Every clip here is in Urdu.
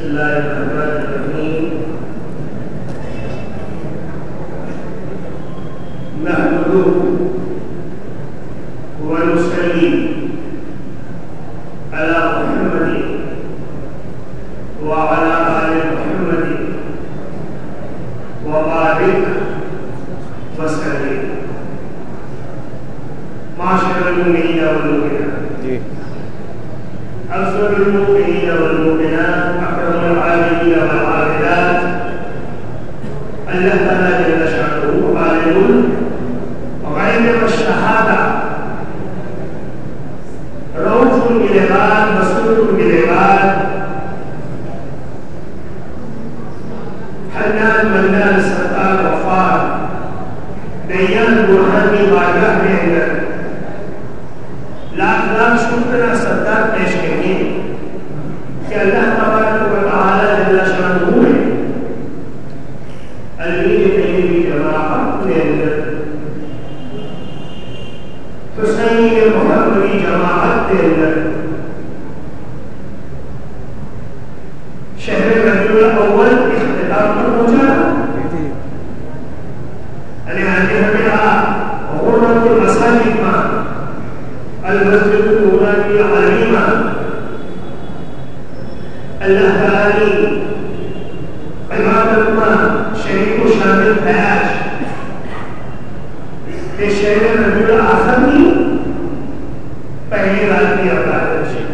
الله الرحمن الرحيم نحمده ونصلي على محمد وعلى آل محمد وبارك وسلم. معاشر المؤمنين والمؤمنات، أفضل المؤمنين والمؤمنات، أكرم العابدين والعابدات، الله تعالى جل شأنه عالم غيب الشهادة، رؤوف بالعباد مسرور بالعباد، حنان منان ستار غفار، ديان برهانی بارگاہ میں اندر لاکھ لاکھ شکر ستار پیش کریں گے کہ اللہ تبارک و تعالی جل شانہ ہے علمی طیبی جماعت کے اندر حسین محمدی جماعت کے اندر شہر ربیع الاول اختتام پر پہنچا. غرة المساجد المسجد النوراني العظيمة الأهلي عماد الله شريك شامل حياش في شهر ربيع الآخر میں پہلی رات کی عبادت ہے.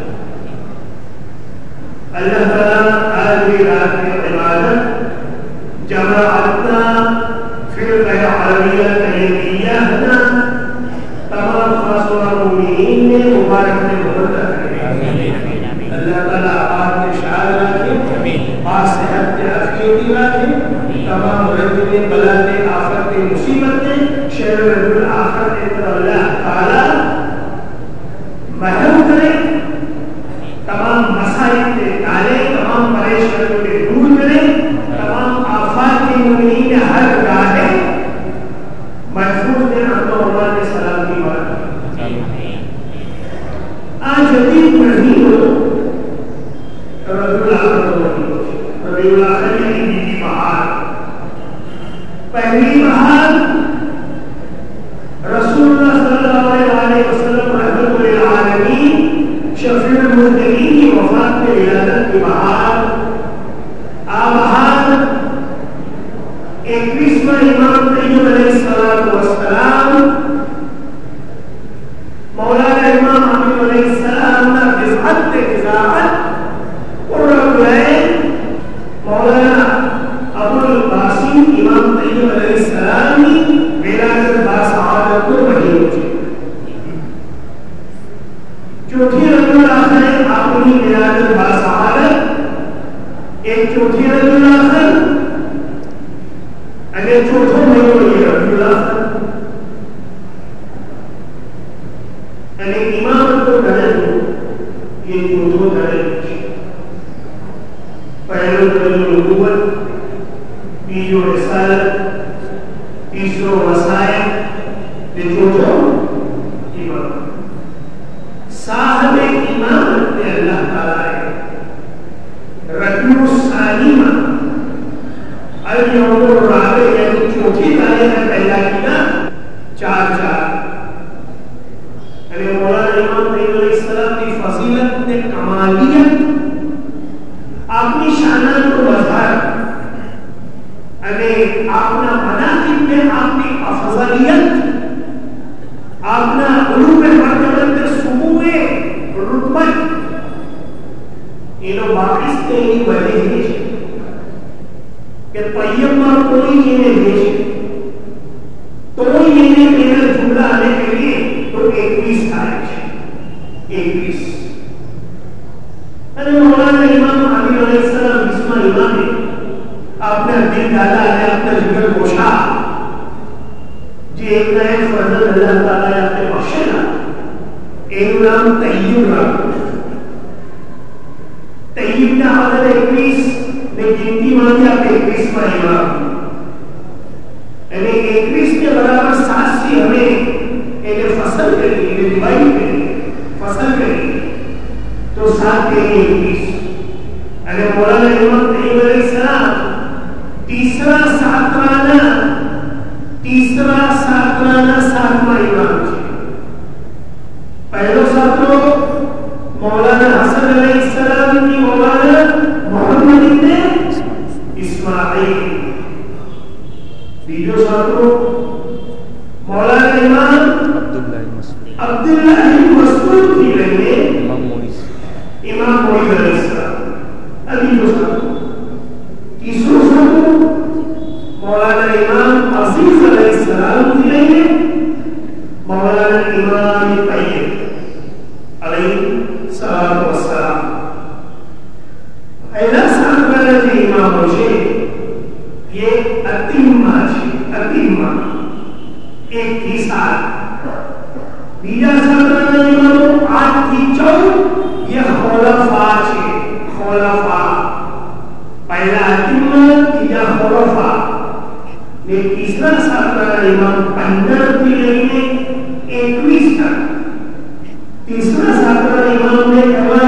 اللہ تعالیٰ آخری رات کی عبادت جماعتنا فرقہ عربیہ تیمیہ تمام خاص و مومنین نے مبارک میں مبارک کرے. اللہ تعالیٰ آپ نے شعار رکھے، پاس صحت کے عافیتی رکھے، تمام رنجنے بلانے آفت مصیبتیں شہر ربیع الآخر کے اندر اللہ تعالیٰ محروم کرے، تمام مسائل کے ڈالے، تمام پریشانیوں کے دور کرے، تمام آفات کے مومنین ہر راہ محفوظ نے اللہ کے سلام کی بات. آج جدید مہین ربیع الآخر کی بیوی بہار، پہلی بہار رسول اللہ صلی اللہ علیہ وسلم رحمت للعالمین شفیع المذنبین کی وفات کے ولادت کی بہار. بہار 21واں امام طیب علیہ السلام مولانا امام حبیب علیہ السلام نے رفعت اذاعت قرۃ العین مولانا ابو القاسم امام طیب علیہ السلام کی ولادت باسعادت کو مہین ہوئی. چوتھی ربیع الآخر آپ کی ولادت باسعادت، ایک چوتھی ربیع الآخر اگر چوتھوں مہینوں یہ ربیع الآخر یعنی امامت کو درج ہو، یہ چوتھوں درج پہلو درج نبوت، تیسروں رسالت، تیسروں وصایت، یہ چوتھوں امامت. صاحب امامت میں اللہ تعالیٰ ہے ربیع الثانی اليوم الرابع یعنی چوتھی تاریخ میں پیدا کیا 4/4 یعنی مولانا امام طیب علیہ السلام کی فضیلت نے کمالیت اپنی شانات کو مظہر یعنی اپنا مناقب میں اپنی افضلیت اپنا علوم مرتبت سموع رتبت انہوں باقیس کے ہی وجہ ہے کہ طیب پر کوئی یہ بھیجے تو یہ میرا جملہ آنے کے لیے تو 21 تاریخ 21 مولانا امام حبیب علیہ السلام بسم امام نے اپنا دل ڈالا ہے، اپنا جگر گوشا جی ایک نئے فرزند اللہ تعالیٰ نے اپنے بخشے نا، ایک نام طیب نام طیب نے حضرت 21 نے گنتی مانی آپ 21واں امام یعنی 21 کے برابر 7 سے ہمیں انہیں فصل کری، انہیں ڈیوائڈ کری، فصل کری تو 7 کے 21 અને મોલાના ઇમામ તૈયબ અલૈહિસ્સલામ તીસરા સાતરાના સાતમા ઇમામ છે. પહેલો સાતરો مولانا حسن علیہ السلام کی مولانا محمد ابن اسماعیل. بیجو ساتھو مولانا امام عبداللہ مسعود کی رہے امام موئز علیہ السلام. ابھی جو ساتھو تیسرو ساتھو مولانا امام عزیز علیہ السلام کی رہے مولانا امام طیب علیہ السلام والسلام. ایسا ساتھ جی امام ہوشے یہ اتمہ ایک تھی ساتھ بیجا ساتھ امام آج تھی چون یہ خلفاء چھے. خلفاء پہلا اتمہ تیجا خلفاء نے تیسرا ساتھ امام 15 تھی لئینے 21 تک. تیسرا ساتواں امام نے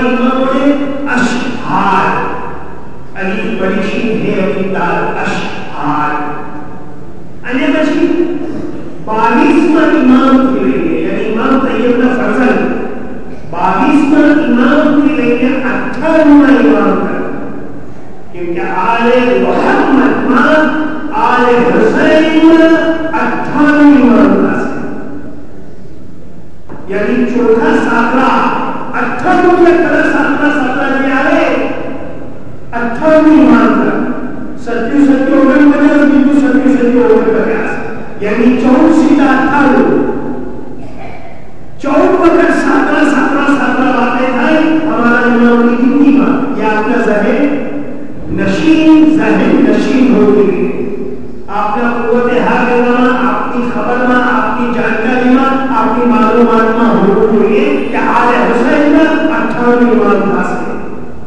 اشہار علی بڑی شین ہے علی دار اشہار انے بچی 22واں امام کی لئے یعنی امام طیب کا فرزن 22واں امام کی لئے 18واں امام تک کیونکہ آل محمد آل حسین 18واں امام تک یعنی چوتھا ساترا 18 کے طرح ساترا جی آئے 18 ایمان تک ستیو اوگر مجھے بیجو ستیو اوگر بریاس یعنی 14 سیدھا 18 14 وقت ساترا باتیں تھائیں ہمارا امام کی کتنی بات یہ آپ کا ذہن نشین ہو گئی. آپ کا قوت حاضر آپ کی خبر میں آپ کی جانکاری میں آپ کی معلومات میں ہونا چاہیے کہ آل حسین کا 18 امام حاصل ہے.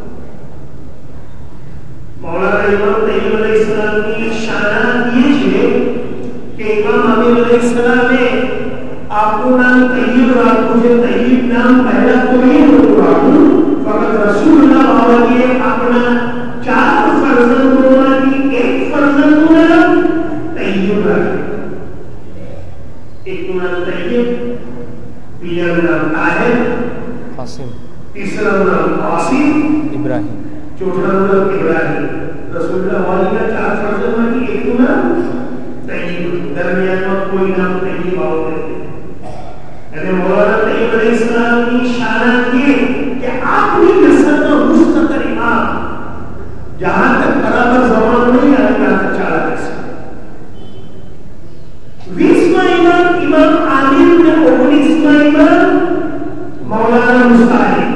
مولانا امام طیب علیہ السلام کی شانات یہ ہے کہ امام امیر علیہ السلام نے آپ کو نام طیب اور آپ مجھے طیب نام پہلا تو نہیں ہوتا ہوں فقط رسول اللہ بابا کے اپنا 4 فرزندوں کی ایک فرزند نام طیب رکھے. ایک نام طیب دوسرا نام طاہر قاسم تیسرا نام قاسم ابراہیم چوتھا نام ابراہیم. رسول اللہ والی کا 4 فرزند کی ایک نام طیب درمیان میں کوئی نام طیب آؤ کرتے. یعنی مولانا طیب علیہ السلام کی شانات یہ کہ آخری نسل کا مستقر امام جہاں تک برابر زمان نہیں آنے کا تک چالا کیسے 20واں امام امام عامر نے 19واں امام مولانا مستعین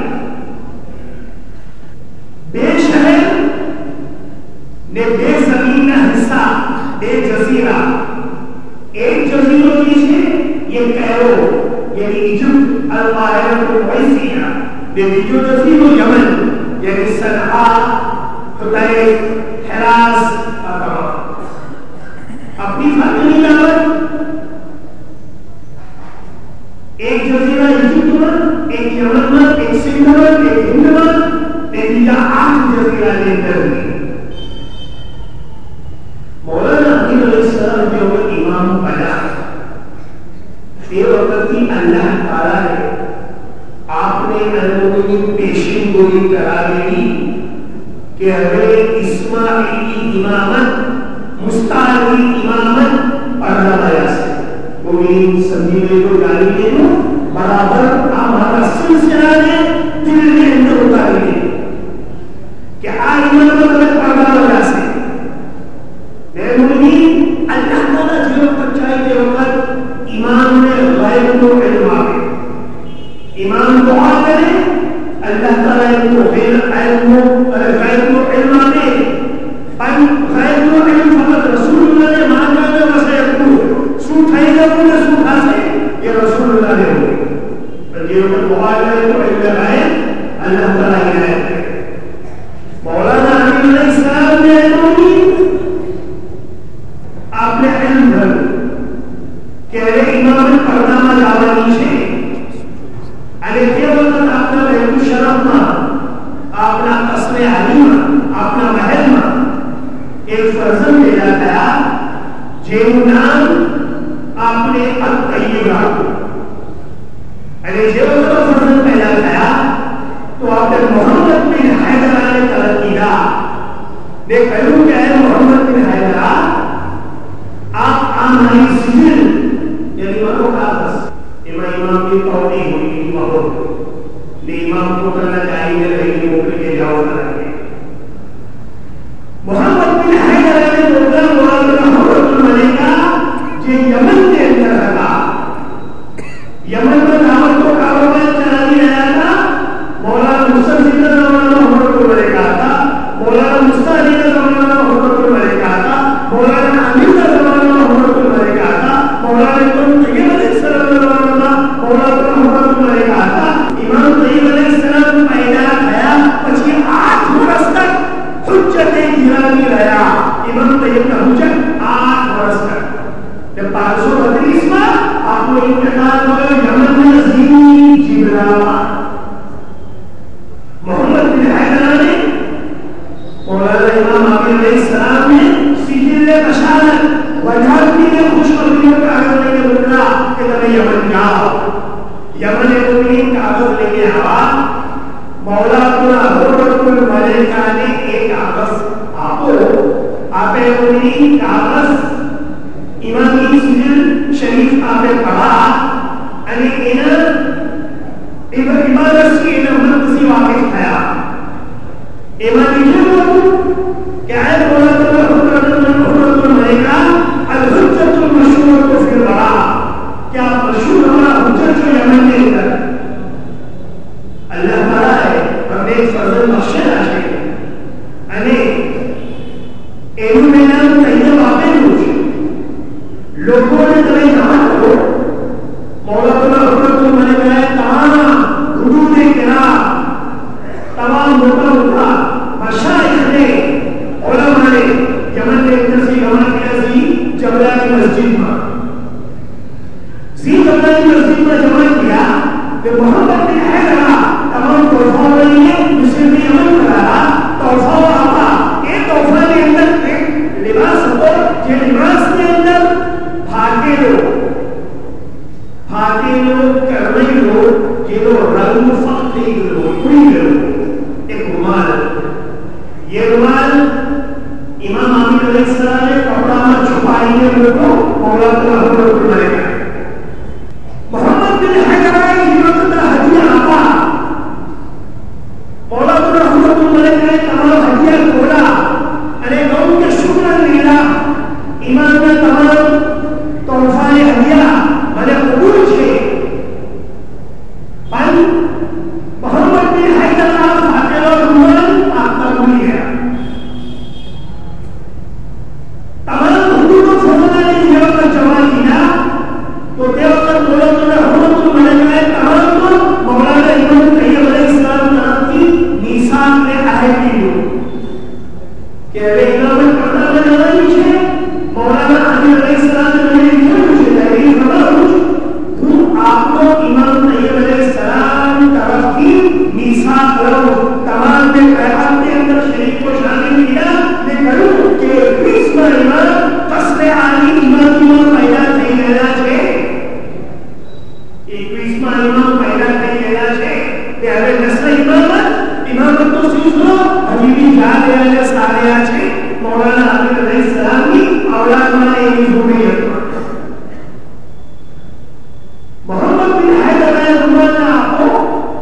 بے شہر نے بے زمین کا حصہ بے جزیرہ ایک جزیرہ نیچے یہ کیرو یعنی ایجپٹ القاہرہ کو ویسیہ بے جو جزیرہ یمن یعنی صنعاء حدیث حراس اپنی فاطمی دعوت ایک جزیرہ ایجپٹ میں ایک یمن میں ایک سندھ میں ایک ہند میں نتیجہ 8 جزیرہ لے کر مولانا امیر علیہ السلام جو امام بنا یہ وقت کی اللہ تعالیٰ ہے آپ نے انہوں کی پیشن گوئی قرار دی کہ اگر اسماعیلی امامت مستعلی امامت پڑھنا آیا سے کوئی سمجھینے کو جانی لے لو برابر ہمارا سلسلہ نے دل میں اندر اتاری لے کہ امامت اگر پڑھنا آیا سے اللہ تعالیٰ جو وقت چاہیے وقت امام نے غیب کو علم آگے امام دعا کرے اللہ تعالیٰ کو غیب کو علم آگے غیب کو علم فقط رسول اللہ نے مانگا ہے وسیع کو سوٹ ہے گا وہ نے سوٹ حاصل یہ رسول اللہ نے ہوئے پر یہ وقت دعا کرے تو علم غیب اللہ تعالیٰ یہ ہے. مولانا امیر علیہ السلام نے آپ نے علم بھر کہ امام پردہ میں جاوانی ہے ارے یہ وقت آپ نے رہو شرف میں آپ نے قصر علیمہ اپنا محل میں ایک فرزند پیدا کیا جیو نام اپنے الطیب رکھو یعنی جیو تو فرزند پیدا کیا تو آپ نے محمد بن حیدرہ نے ترقی دا نے کہوں کہ اے محمد بن حیدرہ آپ آمانی سجن یعنی مرو کاغذ امام کی توڑی ہوئی محمد نے امام کو کرنا چاہیے رہی موقع کے جاؤ کریں محمد بن حیدرہ نے مردہ معاملہ حضرت الملکہ جو یمن کے اندر رہا یمن میں دعوت کو کاروبار چلانے آیا تھا مولانا مستفید زمانہ حضرت الملکہ تھا مولانا مستفید زمانہ حضرت الملکہ تھا مولانا امیر زمانہ حضرت الملکہ تھا مولانا ابن طیب علیہ السلام زمانہ مولانا حضرت الملکہ تھا امام طیب علیہ السلام پیدا کیا پچھے 8 برس تک حجت گیرانی رہا امام طیب کا حجت 8 برس تک جب 532 میں آپ کو انتقال ہوا یمن میں زینی جبرآباد محمد بن حیدرہ نے مولانا امام عامر علیہ السلام نے سجل بشارت وجہتی نے خوشخبری کا کاغذ لے کے بولا کہ تمہیں یمن جاؤ یمن مومنین کاغذ لے کے آوا مولانا حضرت الملکہ نے ایک کاغذ آپ مومنین کاغذ امامی سجل شریف آپ پڑھا یعنی عبادت کی مرکزی واقف تھا امامی کہ اے مولانا حضرت الملکہ الحجت المشہور فی الورا کیا مشہور ہمارا حجت جو یمن کے اندر اللہ تعالیٰ ہے ہم نے فضل بخشے راشے یعنی ایلو میں نام طیب واقع ہوئی لوگوں نے تمہیں جمع کرو مولانا حضرت الملکہ تمام حدود کرام تمام موقع مشائخ نے علماء نے یمن کے اندر سے جمع کیا جبلہ کی مسجد میں جبلہ کی مسجد میں جمع کیا کہ محمد بن حیدرہ تمام تحفہ رہی مسلم نے عمل کرایا تحفہ آتا یہ تحفہ کے اندر ایک لباس ہو یہ لباس کے اندر بھاگے لوگ کرنے لوگ یہ لوگ رنگ فخری لوگ پوری لوگ ایک رومال یہ رومال امام عامر علیہ السلام نے کپڑا میں چھپائی ہے لوگوں مولانا حضرت الملکہ محمد بن حیدرہ کی وقت ہدیہ آتا مولانا حضرت الملکہ نے تمام ہدیہ کھولا ارے قوم کے شکر لینا امام نے تمام تحفہ ہدیہ بھلے قبول چھے پن محمد بن حیدرہ فاتح اور رومان آپ قبولی ہے تمام حدود و فضلہ نے یہ وقت جمع کیا تو دے وقت مولانا حضرت الملکہ تمام کو مولانا ابن طیب علیہ السلام طرف کی نیسان میں عہد کی لو کہ اے امامت کرنا میں نظر نیچے مولانا عامر علیہ السلام نے مجھے کیوں مجھے تحریر خبر ہوں آپ کو امام طیب علیہ السلام طرف کی نیسان کرو تمام میں پیغام کے اندر شریف کو شامل کیا میں کروں کہ 20 امام قصر عالی امام پیدا نہیں لینا چھے 21 امام پیدا نہیں لینا چھے کہ اگر نسل امامت تو سیز لو حجیبی جا دے آجا سارے آچے مولانا عامر علیہ السلام کی اولاد مانے ایک ضروریت محمد بن حیدرہ رومانہ آپ کو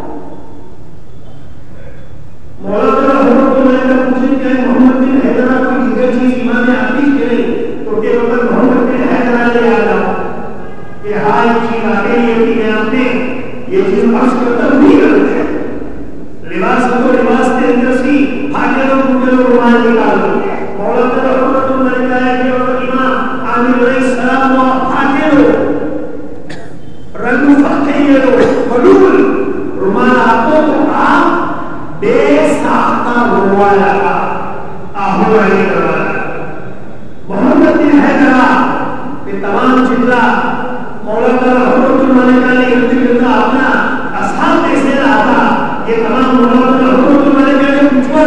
مولانا حضرت الملکہ پوچھیں کہ محمد بن حیدرہ کوئی دیگر چیز امام عقیق کے نہیں تو کہ وقت محمد بن حیدرہ نے یاد آؤ کہ ہاں یہ چیز آگے یہ کہ میں آپ نے یہ چیز عرض کرتا نہیں کرتے ہیں لباس کو لباس کے اندر سی بھاگے لوگ مجھے رومان نکال دو مولانا حضرت الملکہ ہے کہ امام عامر علیہ السلام و بھاگے لوگ رنگ فخری لوگ حلول رومان آتوں کو آپ بے ساختہ روایا کا آہو علیہ کروایا محمد بن حیدرہ کہ تمام جملہ مولانا حضرت الملکہ نے ارتقلہ اپنا اصحاب کیسے رہا تھا یہ تمام مولانا حضرت الملکہ نے پوچھوا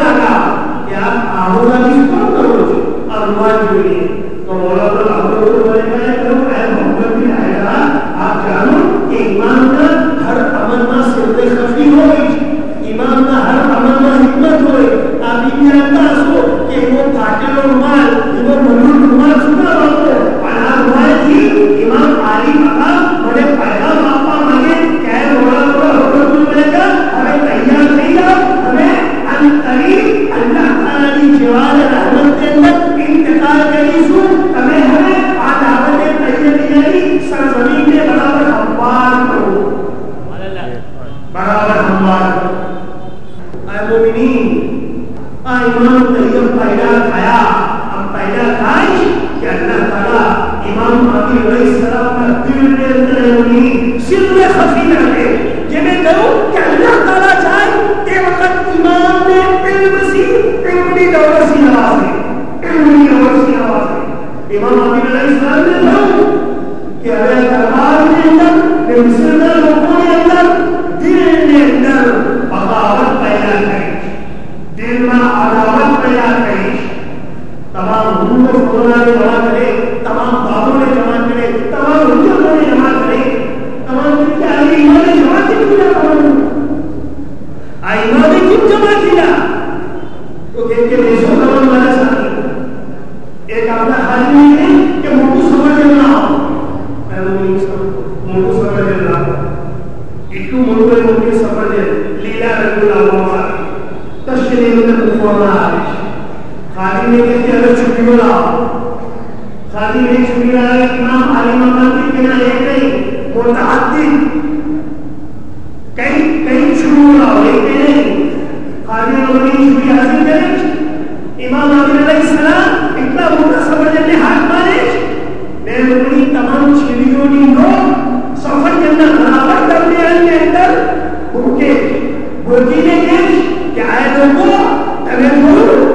القریب اللہ تعالی جوال رحمت کے اندر انتقال کری سو ہمیں عداوت طیبیاری سرزمین میں برابر ہموار کرو، برابر ہموار کرو۔ اے مومنین، امام طیب پیدا کھایا، ہم پیدا کھائیں کہ اللہ تعالیٰ امام مہدی علیہ السلام کا دل میں اندر سر خفی رکھے۔ یہ میں کہوں کہ اللہ تعالیٰ چاہے کہ وقت امام نے علم سی علمی دور سی آواز ہے، علمی دور سی آواز ہے۔ امام مہدی علیہ السلام نے کہا کہ اگر دربار کے اندر مسلمان لوگوں کے اندر دل کے اندر بغاوت پیدا کرے، دل میں عداوت پیدا کرے، تمام حکومت فوراں نے جمع کرے، تمام بابوں نے جمع کرے، تمام حجتوں نے جمع کرے، تمام ایمان نے جمع کیا، ایمان نے کیوں جمع کیا؟ تو کہ دیشوں کا ہمارے ساتھ ایک اپنا حال نہیں ہے کہ موٹو سمجھ لینا ہو، موٹو سمجھ لینا ہو، اتو موٹو سمجھ لیلا رنگ اللہ تشکیل میں کفوانا آئیش خالی نے کہتے ہیں اگر چھٹی بولا خالی نے چھٹی بولا امام علی مقام کی کہنا ایک نہیں متعدد کئی چھٹی بولا ایک نہیں خالی نے چھٹی حاصل کریں امام علی علیہ السلام اتنا موٹا سمجھنے ہاتھ مارے میں اپنی تمام چھڑیوں کی لوگ سفر کے اندر برابر کرنے کے اندر بھوکی نے کہ آئے لوگوں تمہیں بھول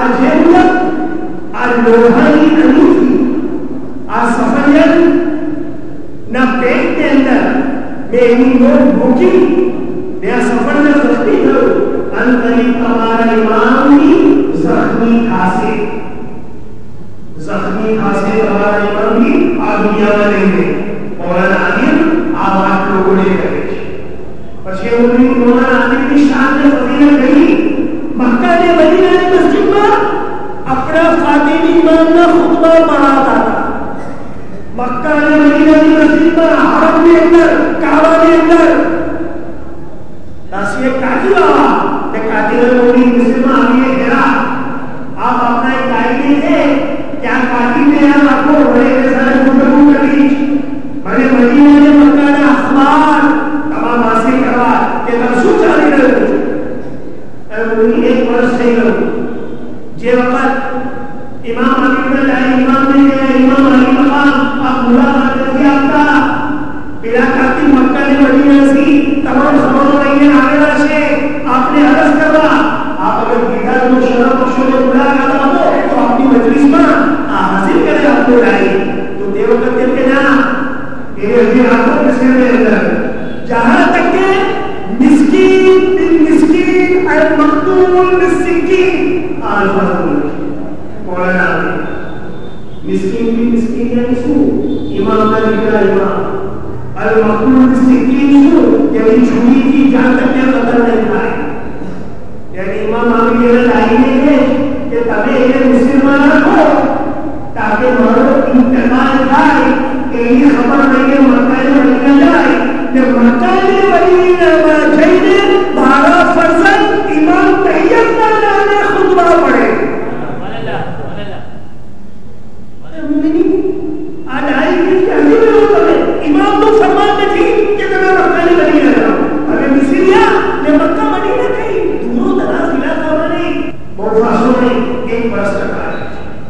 لوہانی انوٹھی آج سفریت نہ پیٹ کے اندر میری لوگ بھوکی نیا سفر میں زخمی کرو انقریب تمہارا امام بھی زخمی کھاسے تمہارا امام بھی آدھنیا میں نہیں ہے مولانا عالم آپ 8 لوگوں نے کرے پچھے انہوں مولانا عالم کی شان میں فضیلت گئی مکہ نے مدینہ نے مسجد میں اپنا فاطمی امام کا خطبہ پڑھاتا تھا، مکہ نے مدینہ کی مسجد میں حرم کے اندر کعبہ کے اندر ناصیہ کاتبہ کہ کاتبہ مولی مسلمہ آگے گرا آپ اپنا ایک آئیے تھے کیا کاتب نے یہاں آپ کو بڑے سارے گفتگو کر لیج بڑے مدینہ نے مکہ نے اخبار تمام حاصل کروا کہ ترسو چالی رہے ایک برس نہیں کرو جے وقت امام علی اللہ امام نے کہا امام علی مقام آپ ملاقات کرتی آپ کا بلا کاتی مکہ نے مدینہ سی تمام خبروں نہیں ہیں آگے راشے آپ نے عرض کروا آپ اگر بیدار کو شرف و شعر ملاقات ہو تو اپنی مجلس میں حاصل کرے آپ کو لائی تو دیو کر کے نا میرے حضیر آنکھوں کے سر میں اندر جہاں تک کہ مسکین بالمسکین المقتول بالسکین آج فضل مولانا مسکین بالمسکین یعنی سو امام کا لکھا امام المقتول بالسکین سو یعنی چھوڑی کی جان تک کے قتل نہیں پائے یعنی امام آگے یہ لائنے ہیں کہ تبھی ایک مسلمان ہو تاکہ مارو انتقال جائے کہ یہ خبر نہیں ہے مکہ نے مدینہ جائے جب مکہ نے مدینہ جائے بارہ فرزند امام طیب کا لانے خطبہ پڑھے آج آئی کہ امام تو فرمان میں تھی کہ میں مکہ نے مدینہ جاؤں اگر مسیحیہ نے مکہ مدینہ گئی دونوں دراز علاقہ بنے بہت فاصلوں میں ایک برس تک آئے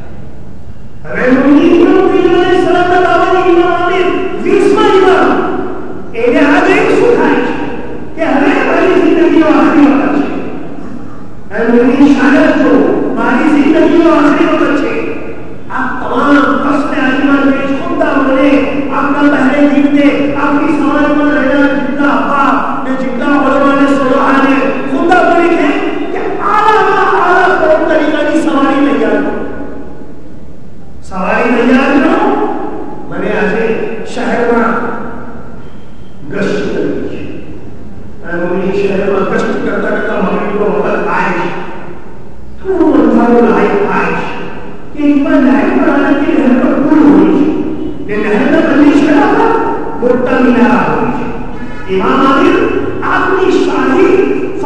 امام علیہ السلام کا دعوت امام عامر 20واں امام انہیں آگے ایک سکھائی کہ ہمیں ہماری زندگی و آخری وقت چھے المومنین شاہد جو ہماری زندگی و آخری وقت چھے آپ تمام قصد علیمان میں خودہ بنے اپنا پہلے جیتے اپنی سوال پر رہنا جتنا باپ نے جتنا علماء نے صلحہ نے خودہ بنے کہ اعلیٰ طور طریقہ کی سواری تیار کرو سواری تیار کرو میں نے آج شہر میں گشت کری المومنین شہر میں گشت کرتا کرتا مغرب کو وقت آئے تو منظر لائق آئے کہ ایک بار لائق پر آنے کی لہر پر پول ہوئی یہ لہر میں بنی شہر تھا موٹا مینارہ ہوئی امام عامر اپنی شاہی فاطمی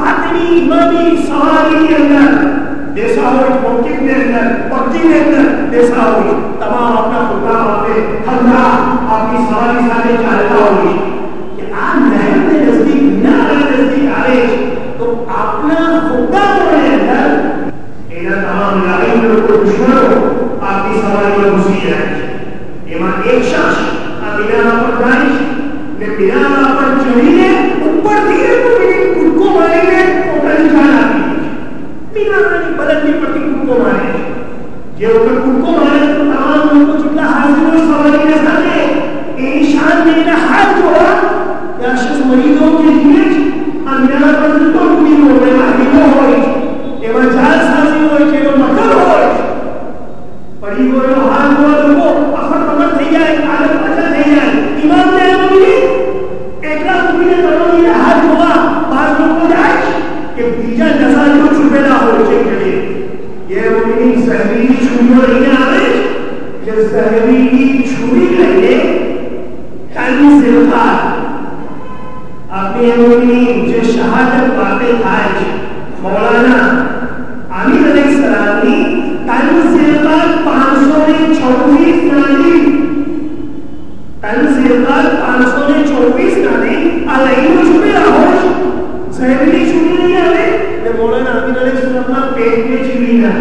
امامی سواری کے اندر جیسا ہوئی موقف کے اندر پکی کے اندر جیسا ہوئی تمام اپنا خدا ہوتے ہمرا اپنی سواری سارے چاہتا ہوئی کہ آپ نہر کے نزدیک نہ نزدیک آئے تو اپنا خدا ہونے اندر اینا تمام لائن میں کوئی دشمنوں آپ کی سواری میں گھسی جائے ایمان ایک شخص آپ بنا پر دانش میں بنا پر چڑھیے اوپر دیئے تو میری خود کو مارے گے اوپر نشان آتی بنا مانی بلد نہیں پڑتی خود کو مارے یہ اوپر خود کو مارے تو تمام ان کو جتنا حاضر ہو سواری کے ساتھے انشان میں کا حال جو ہوا یا شخص مریضوں کے لیے بنا پر تو کوئی ہو گئے محبیبوں ہوئی ایمان جال سازی ہوئی کہ وہ مطل ہوئی پڑی ہوئے وہ حال ہوا تو وہ افر پکر تھی جائے عالم اچھا تھی جائے امام نے مجھے ایک لاکھ مجھے تمامی حال ہوا بعض لوگ کو جائے کہ بیجا جزا جو چھپیلا ہو چیک کرے یہ ممکنی زہریلی چھوڑیوں نہیں آئے کہ زہریلی چھوڑی لگے کلی زلخار اپنی ممکنی جو شہادت باتیں کھائے مولانا عامر علیہ السلام نے تنزیلات 524 نالی تنزیلات 524 نالی علائم و چھپے راہوش زہریلی چھوڑی نہیں آئے کہ مولانا عامر علیہ السلام کا پیٹ میں چھوڑی نہ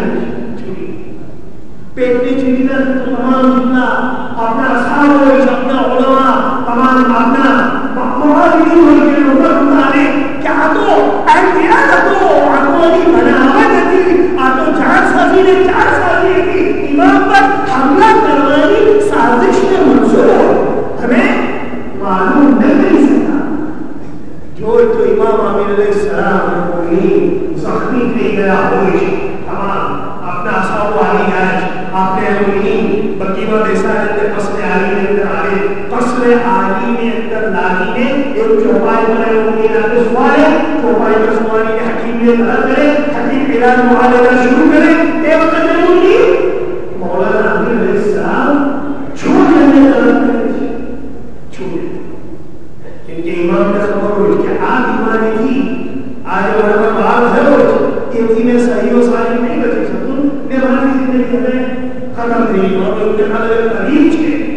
پیٹ میں چھوڑی نہ تو تمام جتنا اپنا اصحاب ہوئی اپنا علماء تمام اپنا مقبولی ہوئی کہ اوپر اتارے کیا تو انتیاد تو عقوانی بناوت تھی آتو جان سازی نے چار سازی تھی امام پر حملہ کروانی سازش میں منصور ہمیں معلوم نہیں سکتا جو امام عامر علیہ السلام کو زخمی پہ گیا ہوئی تمام اپنا اصحاب والی آج آپ نے امینی بقیمہ دیسا اندر قصر عالی میں اندر آئے قصر عالی میں اندر لالی نے ایک چوپائی بنائے امین آتے سوالے چوپائی کا سوالی نے حکیم نے طرح کرے حکیم علاج معالجہ شروع کرے اے وقت امینی مولانا عامر علیہ السلام چھوڑ لینے طرح کرے چھوڑ ان کے امام نے خبر ہوئی کہ آپ ایمانی تھی آج علماء بات ہے یہ تھی میں صحیح و صحیح نہیں بچے سکتوں میں ہماری زندگی میں ختم تھی اور ان کے حال قریب چھے